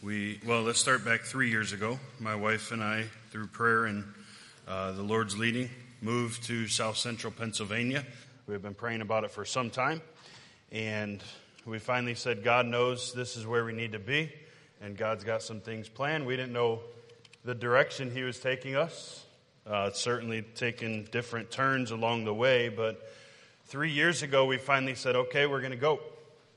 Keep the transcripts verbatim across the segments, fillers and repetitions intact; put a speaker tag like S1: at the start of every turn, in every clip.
S1: We well, let's start back three years ago. My wife and I, through prayer and uh, the Lord's leading, moved to South Central Pennsylvania. We have been praying about it for some time, and we finally said, God knows this is where we need to be, and God's got some things planned. We didn't know the direction He was taking us. Uh, it's certainly taken different turns along the way, but three years ago, we finally said, okay, we're going to go.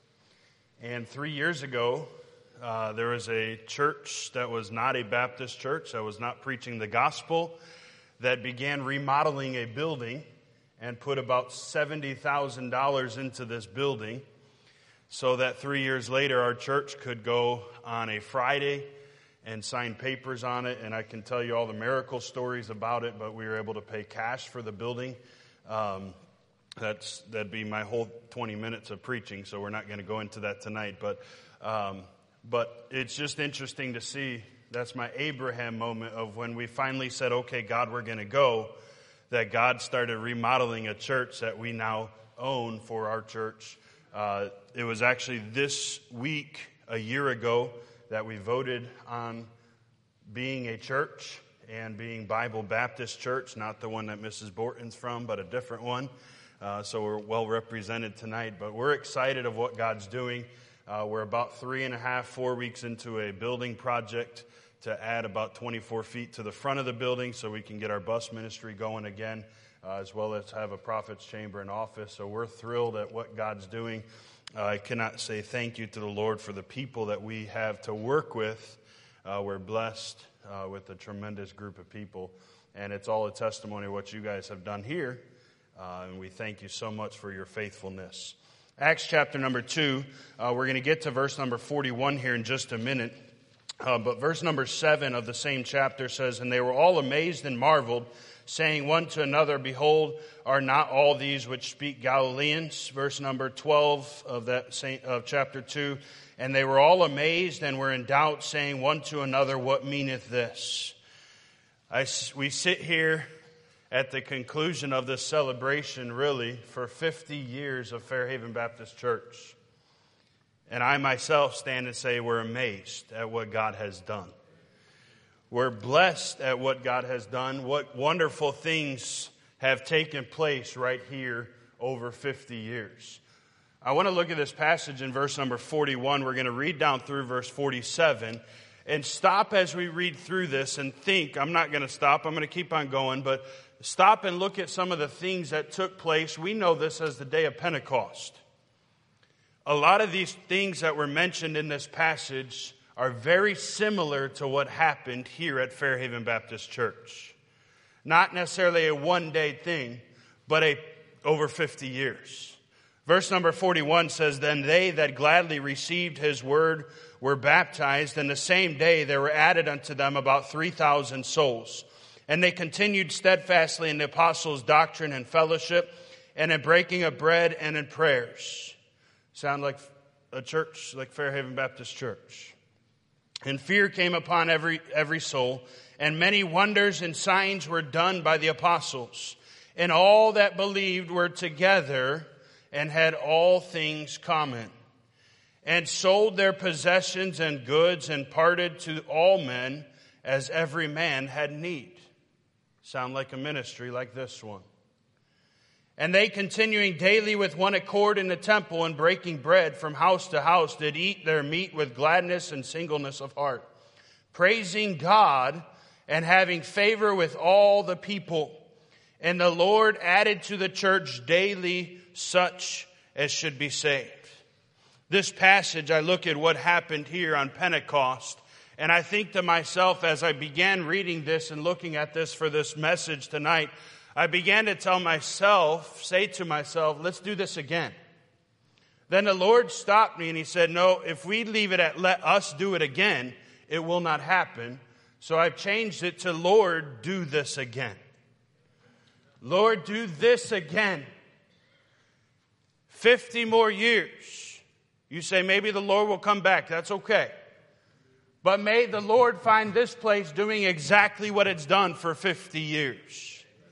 S1: And three years ago, uh, there was a church that was not a Baptist church, that was not preaching the gospel, that began remodeling a building and put about seventy thousand dollars into this building so that three years later our church could go on a Friday and sign papers on it. And I can tell you all the miracle stories about it, but we were able to pay cash for the building. Um, that's that'd be my whole twenty minutes of preaching, so we're not going to go into that tonight. But um, but it's just interesting to see. That's my Abraham moment of when we finally said, okay, God, we're going to go, that God started remodeling a church that we now own for our church. Uh, it was actually this week, a year ago, that we voted on being a church and being Bible Baptist Church, not the one that Missus Borton's from, but a different one. Uh, so we're well represented tonight, but we're excited of what God's doing. Uh, we're about three and a half, four weeks into a building project to add about twenty-four feet to the front of the building so we can get our bus ministry going again, uh, as well as have a prophet's chamber and office. So we're thrilled at what God's doing. Uh, I cannot say thank you to the Lord for the people that we have to work with. Uh, we're blessed uh, with a tremendous group of people, and it's all a testimony of what you guys have done here, uh, and we thank you so much for your faithfulness. Acts chapter number two, uh, we're going to get to verse number forty-one here in just a minute. Uh, but verse number seven of the same chapter says, And they were all amazed and marveled, saying one to another, Behold, are not all these which speak Galileans? Verse number twelve of that same, of chapter two, And they were all amazed and were in doubt, saying one to another, What meaneth this? I, we sit here at the conclusion of this celebration, really, for fifty years of Fairhaven Baptist Church. And I myself stand and say we're amazed at what God has done. We're blessed at what God has done. What wonderful things have taken place right here over fifty years. I want to look at this passage in verse number forty-one. We're going to read down through verse forty-seven and stop as we read through this and think. I'm not going to stop. I'm going to keep on going, but stop and look at some of the things that took place. We know this as the day of Pentecost. A lot of these things that were mentioned in this passage are very similar to what happened here at Fairhaven Baptist Church. Not necessarily a one-day thing, but a over fifty years. Verse number forty-one says, Then they that gladly received his word were baptized, and the same day there were added unto them about three thousand souls. And they continued steadfastly in the apostles' doctrine and fellowship, and in breaking of bread and in prayers. Sound like a church, like Fairhaven Baptist Church. And fear came upon every every soul, and many wonders and signs were done by the apostles. And all that believed were together and had all things common, and sold their possessions and goods and parted to all men as every man had need. Sound like a ministry like this one. And they, continuing daily with one accord in the temple and breaking bread from house to house, did eat their meat with gladness and singleness of heart, praising God and having favor with all the people. And the Lord added to the church daily such as should be saved. This passage, I look at what happened here on Pentecost, and I think to myself as I began reading this and looking at this for this message tonight, I began to tell myself, say to myself, let's do this again. Then the Lord stopped me and He said, no, if we leave it at let us do it again, it will not happen. So I've changed it to Lord, do this again. Lord, do this again. Fifty more years. You say maybe the Lord will come back. That's okay. But may the Lord find this place doing exactly what it's done for fifty years.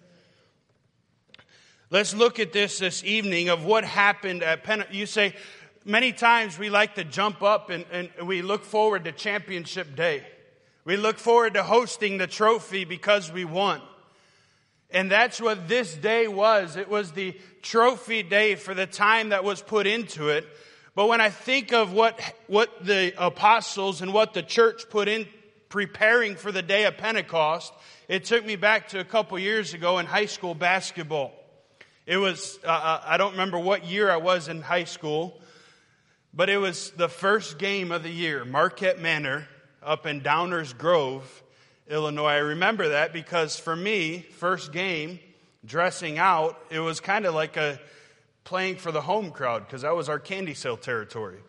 S1: Let's look at this this evening of what happened at Pentecost. You say, many times we like to jump up and, and we look forward to championship day. We look forward to hosting the trophy because we won. And that's what this day was. It was the trophy day for the time that was put into it. But when I think of what, what the apostles and what the church put in preparing for the day of Pentecost, it took me back to a couple years ago in high school basketball. It was, uh, I don't remember what year I was in high school, but it was the first game of the year, Marquette Manor up in Downers Grove, Illinois. I remember that because for me, first game, dressing out, it was kind of like a playing for the home crowd because that was our candy sale territory.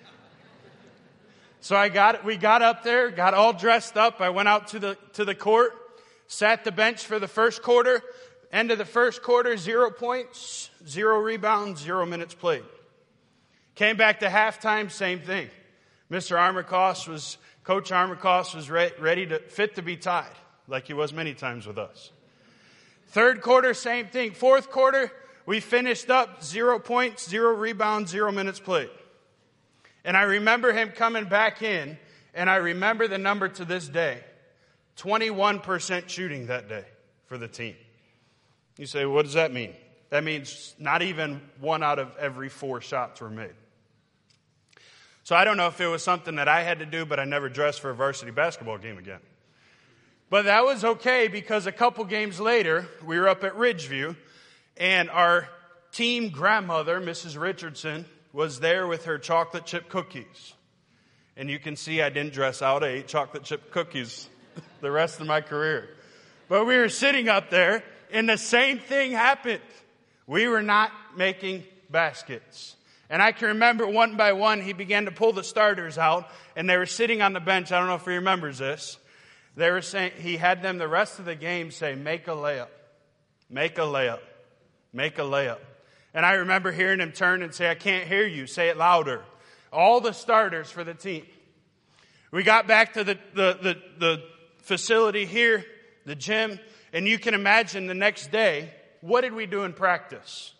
S1: So I got we got up there, got all dressed up. I went out to the to the court, sat the bench for the first quarter. End of the first quarter, zero points, zero rebounds, zero minutes played. Came back to halftime, same thing. Mister Armacost was Coach Armacost was re- ready to fit to be tied, like he was many times with us. Third quarter, same thing. Fourth quarter, we finished up zero points, zero rebounds, zero minutes played. And I remember him coming back in, and I remember the number to this day. twenty-one percent shooting that day for the team. You say, what does that mean? That means not even one out of every four shots were made. So I don't know if it was something that I had to do, but I never dressed for a varsity basketball game again. But that was okay because a couple games later, we were up at Ridgeview, and our team grandmother, Missus Richardson, was there with her chocolate chip cookies. And you can see I didn't dress out. I ate chocolate chip cookies the rest of my career. But we were sitting up there, and the same thing happened. We were not making baskets. And I can remember one by one, he began to pull the starters out, and they were sitting on the bench. I don't know if he remembers this. They were saying, he had them the rest of the game say, make a layup, make a layup, make a layup. And I remember hearing him turn and say, I can't hear you, say it louder. All the starters for the team. We got back to the, the, the, the facility here, the gym, and you can imagine the next day, what did we do in practice?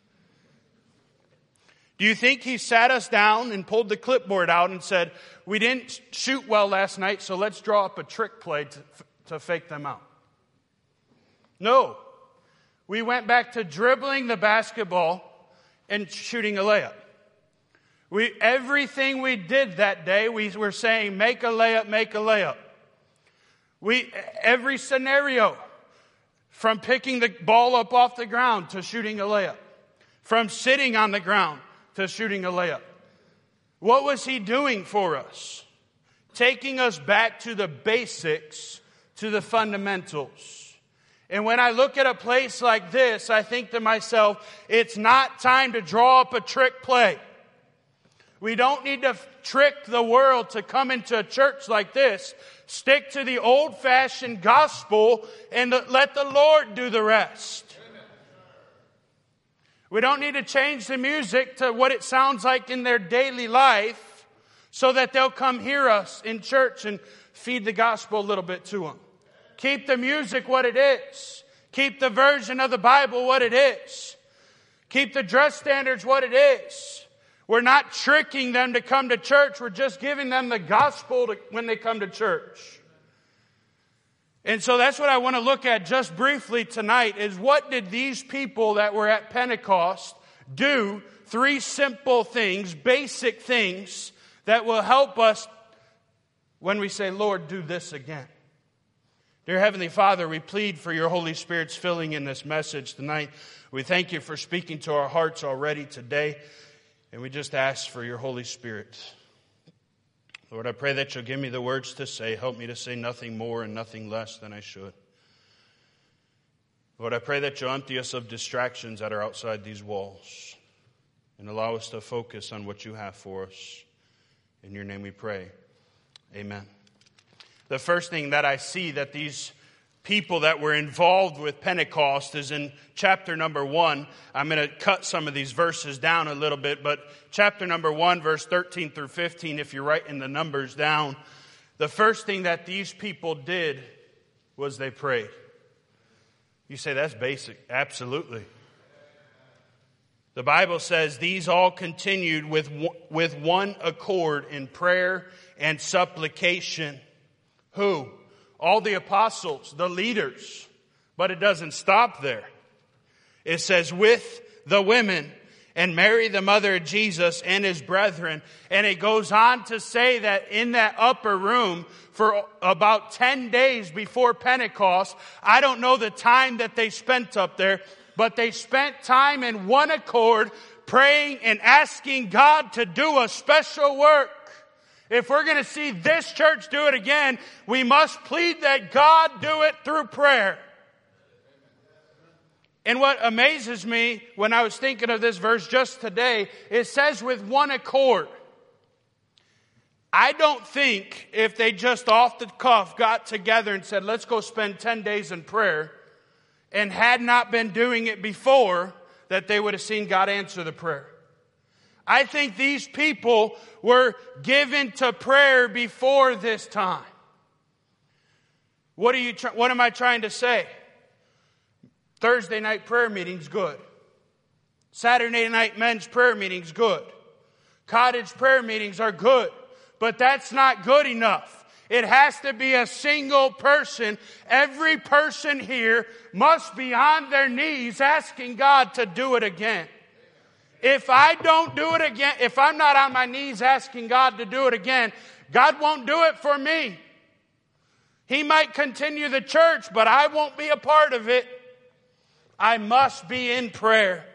S1: Do you think he sat us down and pulled the clipboard out and said, we didn't shoot well last night, so let's draw up a trick play to, to fake them out? No. We went back to dribbling the basketball and shooting a layup. We, everything we did that day, we were saying, make a layup, make a layup. We, every scenario, from picking the ball up off the ground to shooting a layup, from sitting on the ground to shooting a layup. What was he doing for us? Taking us back to the basics, to the fundamentals. And when I look at a place like this, I think to myself, it's not time to draw up a trick play. We don't need to trick the world to come into a church like this. Stick to the old-fashioned gospel and let the Lord do the rest. We don't need to change the music to what it sounds like in their daily life so that they'll come hear us in church and feed the gospel a little bit to them. Keep the music what it is. Keep the version of the Bible what it is. Keep the dress standards what it is. We're not tricking them to come to church. We're just giving them the gospel to, when they come to church. And so that's what I want to look at just briefly tonight is what did these people that were at Pentecost do? Three simple things, basic things that will help us when we say, Lord, do this again. Dear Heavenly Father, we plead for your Holy Spirit's filling in this message tonight. We thank you for speaking to our hearts already today. And we just ask for your Holy Spirit. Lord, I pray that you'll give me the words to say. Help me to say nothing more and nothing less than I should. Lord, I pray that you'll empty us of distractions that are outside these walls and allow us to focus on what you have for us. In your name we pray. Amen. The first thing that I see that these people that were involved with Pentecost is in chapter number one. I'm going to cut some of these verses down a little bit, but chapter number one, verse thirteen through fifteen, if you're writing the numbers down, the first thing that these people did was they prayed. You say, that's basic. Absolutely. The Bible says these all continued with, with one accord in prayer and supplication. Who? All the apostles, the leaders. But it doesn't stop there. It says with the women and Mary, the mother of Jesus, and his brethren. And it goes on to say that in that upper room for about ten days before Pentecost, I don't know the time that they spent up there, but they spent time in one accord praying and asking God to do a special work. If we're going to see this church do it again, we must plead that God do it through prayer. And what amazes me when I was thinking of this verse just today, it says with one accord. I don't think if they just off the cuff got together and said, let's go spend ten days in prayer, and had not been doing it before, that they would have seen God answer the prayer. I think these people were given to prayer before this time. What are you? Try- what am I trying to say? Thursday night prayer meeting's good. Saturday night men's prayer meeting's good. Cottage prayer meetings are good. But that's not good enough. It has to be a single person. Every person here must be on their knees asking God to do it again. If I don't do it again, if I'm not on my knees asking God to do it again, God won't do it for me. He might continue the church, but I won't be a part of it. I must be in prayer.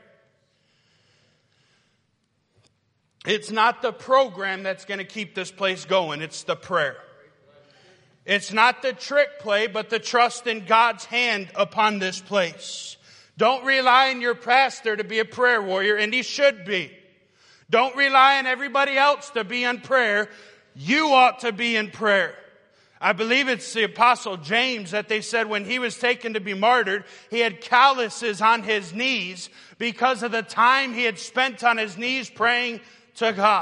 S1: It's not the program that's going to keep this place going. It's the prayer. It's not the trick play, but the trust in God's hand upon this place. Don't rely on your pastor to be a prayer warrior, and he should be. Don't rely on everybody else to be in prayer. You ought to be in prayer. I believe it's the Apostle James that they said when he was taken to be martyred, he had calluses on his knees because of the time he had spent on his knees praying to God.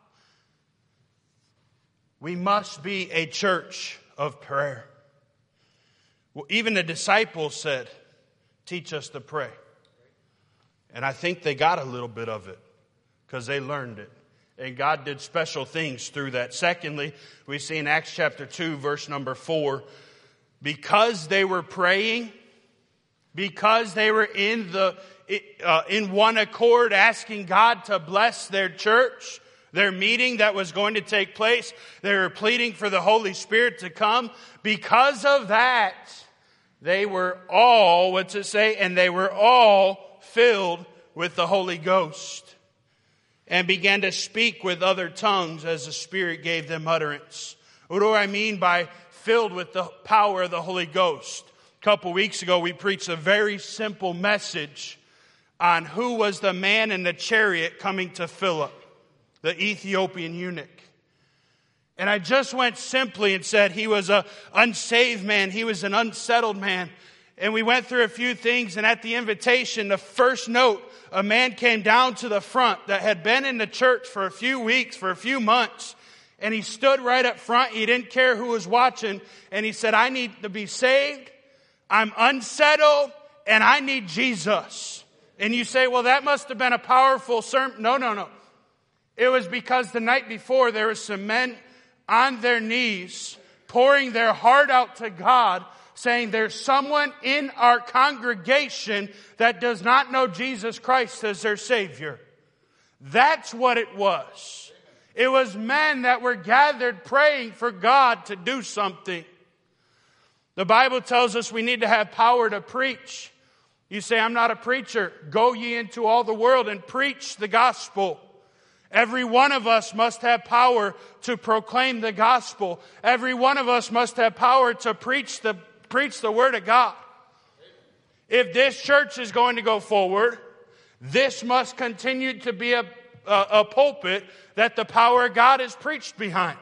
S1: We must be a church of prayer. Well, even the disciples said, teach us to pray. And I think they got a little bit of it because they learned it. And God did special things through that. Secondly, we see in Acts chapter two, verse number four, because they were praying, because they were in the uh, in one accord asking God to bless their church, their meeting that was going to take place, they were pleading for the Holy Spirit to come. Because of that, they were all, what's it say? And they were all filled with the Holy Ghost, and began to speak with other tongues as the Spirit gave them utterance. What do I mean by filled with the power of the Holy Ghost? A couple weeks ago, we preached a very simple message on who was the man in the chariot coming to Philip, the Ethiopian eunuch. And I just went simply and said he was an unsaved man. He was an unsettled man. And we went through a few things, and at the invitation, the first note, a man came down to the front that had been in the church for a few weeks, for a few months, and he stood right up front. He didn't care who was watching, and he said, I need to be saved, I'm unsettled, and I need Jesus. And you say, well, that must have been a powerful sermon. No, no, no. It was because the night before there were some men on their knees, pouring their heart out to God, saying there's someone in our congregation that does not know Jesus Christ as their Savior. That's what it was. It was men that were gathered praying for God to do something. The Bible tells us we need to have power to preach. You say, I'm not a preacher. Go ye into all the world and preach the gospel. Every one of us must have power to proclaim the gospel. Every one of us must have power to preach the Preach the word of God. If this church is going to go forward, this must continue to be a, a, a pulpit that the power of God is preached behind.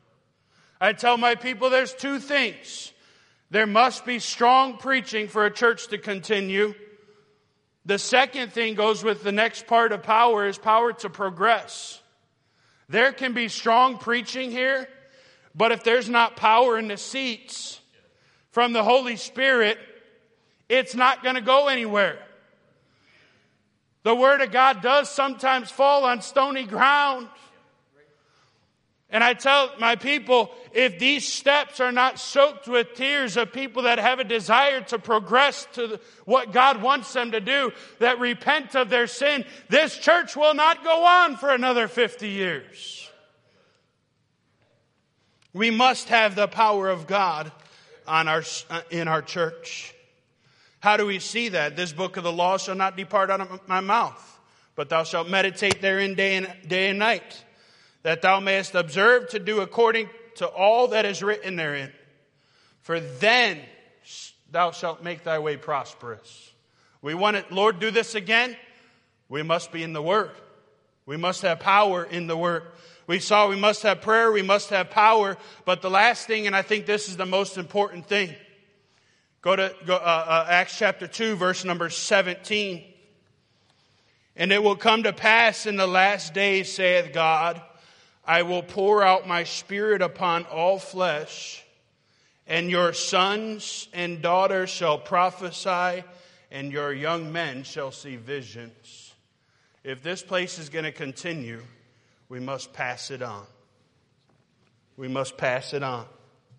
S1: I tell my people there's two things. There must be strong preaching for a church to continue. The second thing goes with the next part of power is power to progress. There can be strong preaching here, but if there's not power in the seats from the Holy Spirit, it's not going to go anywhere. The Word of God does sometimes fall on stony ground. And I tell my people, if these steps are not soaked with tears of people that have a desire to progress to the, what God wants them to do, that repent of their sin, this church will not go on for another fifty years. We must have the power of God on our, in our church. How do we see that? This book of the law shall not depart out of my mouth, but thou shalt meditate therein day and, day and night, that thou mayest observe to do according to all that is written therein. For then thou shalt make thy way prosperous. We want it, Lord, do this again. We must be in the Word. We must have power in the Word. We saw we must have prayer, we must have power. But the last thing, and I think this is the most important thing, go to go, uh, uh, Acts chapter two, verse number seventeen. And it will come to pass in the last days, saith God, I will pour out my Spirit upon all flesh, and your sons and daughters shall prophesy, and your young men shall see visions. If this place is going to continue, we must pass it on. We must pass it on.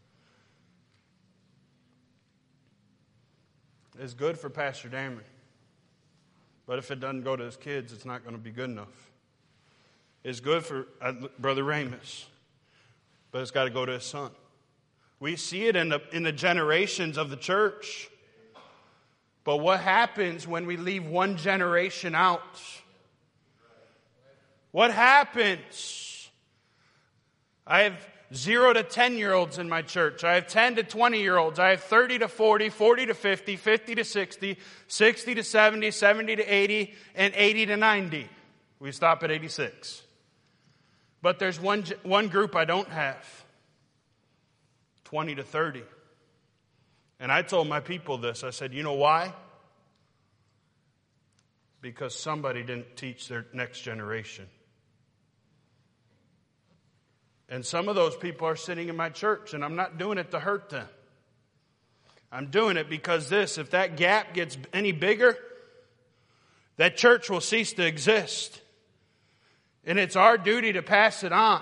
S1: It's good for Pastor Damon. But if it doesn't go to his kids, it's not going to be good enough. It's good for uh, Brother Ramus, but it's got to go to his son. We see it in the, in the generations of the church. But what happens when we leave one generation out? What happens? I have zero to ten-year-olds in my church. I have ten to twenty-year-olds. I have thirty to forty, forty to fifty, fifty to sixty, sixty to seventy, seventy to eighty, and eighty to ninety. We stop at eighty-six. But there's one, one group I don't have. twenty to thirty. And I told my people this. I said, you know why? Because somebody didn't teach their next generation. And some of those people are sitting in my church, and I'm not doing it to hurt them. I'm doing it because this, if that gap gets any bigger, that church will cease to exist. And it's our duty to pass it on.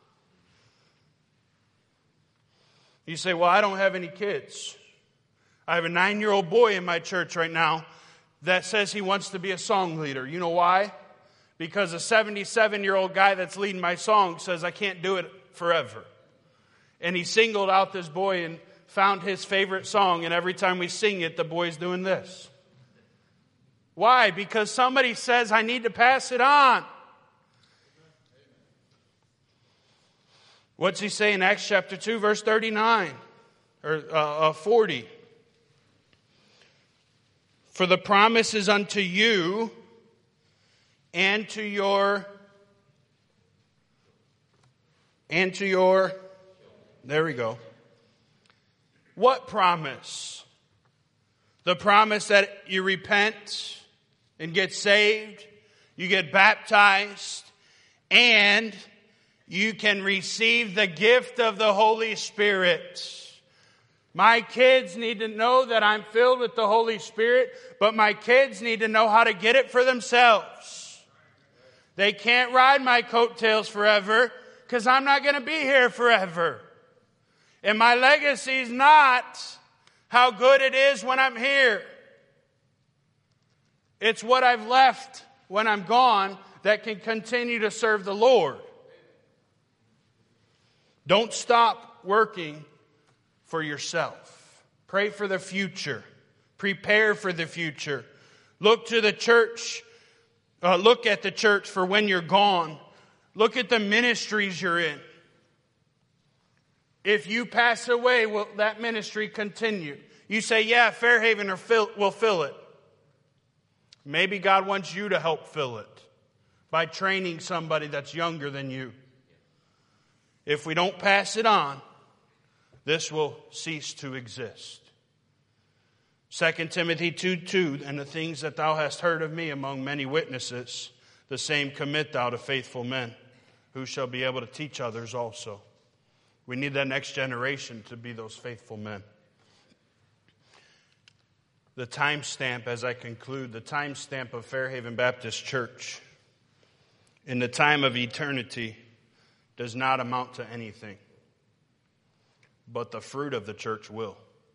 S1: You say, well, I don't have any kids. I have a nine-year-old boy in my church right now that says he wants to be a song leader. You know why? Because a seventy-seven-year-old guy that's leading my song says I can't do it forever. And he singled out this boy and found his favorite song, and every time we sing it, the boy's doing this. Why? Because somebody says I need to pass it on. What's he say in Acts chapter two, verse thirty-nine? Or uh, uh, forty. For the promise is unto you and to your, and to your, there we go. What promise? The promise that you repent and get saved, you get baptized, and you can receive the gift of the Holy Spirit. My kids need to know that I'm filled with the Holy Spirit, but my kids need to know how to get it for themselves. They can't ride my coattails forever because I'm not going to be here forever. And my legacy is not how good it is when I'm here. It's what I've left when I'm gone that can continue to serve the Lord. Don't stop working for yourself. Pray for the future. Prepare for the future. Look to the church. Uh, look at the church for when you're gone. Look at the ministries you're in. If you pass away, will that ministry continue? You say, yeah, Fairhaven or fill, will fill it. Maybe God wants you to help fill it by training somebody that's younger than you. If we don't pass it on, this will cease to exist. Second Timothy two two, and the things that thou hast heard of me among many witnesses, the same commit thou to faithful men, who shall be able to teach others also. We need that next generation to be those faithful men. the timestamp as I conclude, the timestamp of Fairhaven Baptist Church in the time of eternity does not amount to anything, but the fruit of the church will.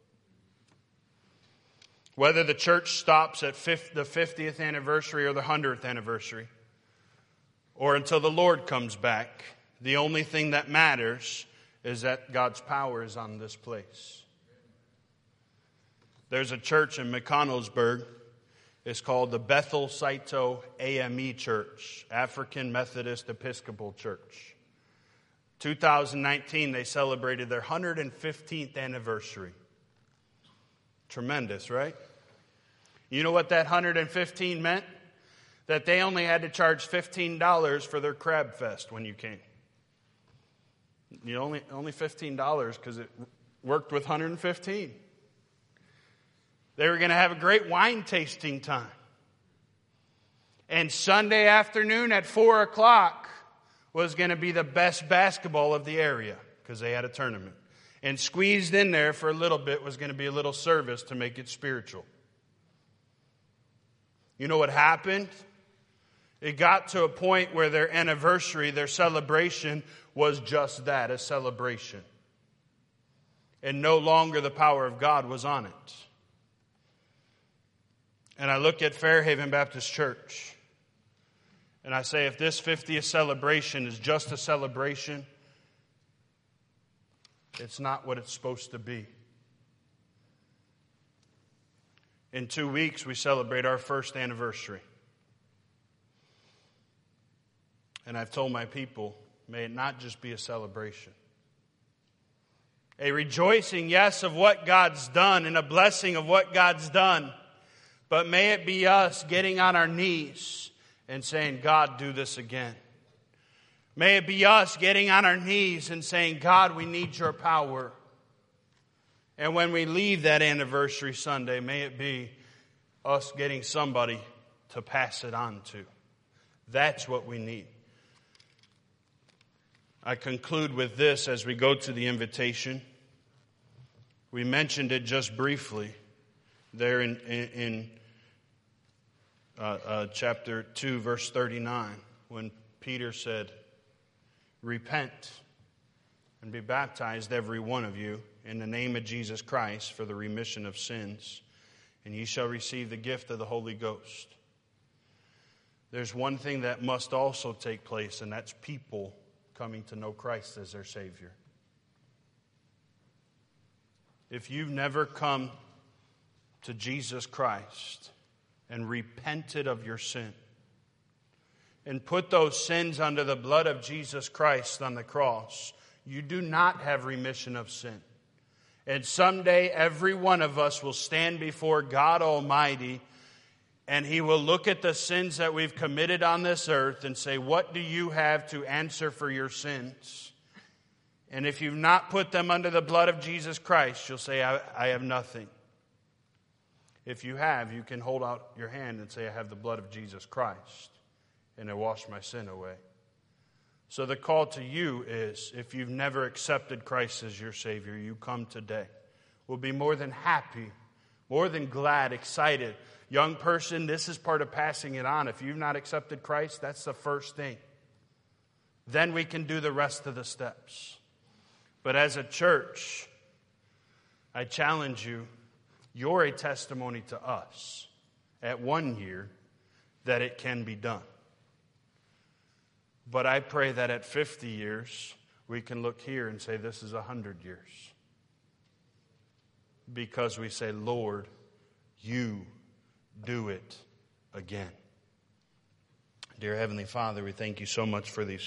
S1: Whether the church stops at the fiftieth anniversary or the hundredth anniversary, or until the Lord comes back, the only thing that matters is that God's power is on this place. There's a church in McConnellsburg. It's called the Bethel Saito A M E Church, African Methodist Episcopal Church. two thousand nineteen, they celebrated their one hundred fifteenth anniversary. Tremendous, right? You know what that one hundred fifteen meant? That they only had to charge fifteen dollars for their crab fest when you came. You only only fifteen dollars because it worked with one hundred fifteen. They were going to have a great wine tasting time. And Sunday afternoon at four o'clock was going to be the best basketball of the area because they had a tournament. And squeezed in there for a little bit was going to be a little service to make it spiritual. You know what happened? It got to a point where their anniversary, their celebration, was just that, a celebration. And no longer the power of God was on it. And I look at Fairhaven Baptist Church, and I say, if this fiftieth celebration is just a celebration, it's not what it's supposed to be. In two weeks, we celebrate our first anniversary. And I've told my people, may it not just be a celebration. A rejoicing, yes, of what God's done and a blessing of what God's done. But may it be us getting on our knees and saying, God, do this again. May it be us getting on our knees and saying, God, we need your power. And when we leave that anniversary Sunday, may it be us getting somebody to pass it on to. That's what we need. I conclude with this as we go to the invitation. We mentioned it just briefly there in, in, in uh, uh, chapter two, verse thirty-nine, when Peter said, repent and be baptized, every one of you, in the name of Jesus Christ for the remission of sins, and ye shall receive the gift of the Holy Ghost. There's one thing that must also take place, and that's people coming to know Christ as their Savior. If you've never come to Jesus Christ and repented of your sin and put those sins under the blood of Jesus Christ on the cross, you do not have remission of sin. And someday every one of us will stand before God Almighty, and He will look at the sins that we've committed on this earth and say, what do you have to answer for your sins? And if you've not put them under the blood of Jesus Christ, you'll say, I, I have nothing. If you have, you can hold out your hand and say, I have the blood of Jesus Christ, and it washed my sin away. So the call to you is, if you've never accepted Christ as your Savior, you come today. We'll be more than happy, more than glad, excited. Young person, this is part of passing it on. If you've not accepted Christ, that's the first thing. Then we can do the rest of the steps. But as a church, I challenge you, you're a testimony to us at one year that it can be done. But I pray that at fifty years, we can look here and say this is one hundred years. Because we say, Lord, you do it again. Dear Heavenly Father, we thank you so much for these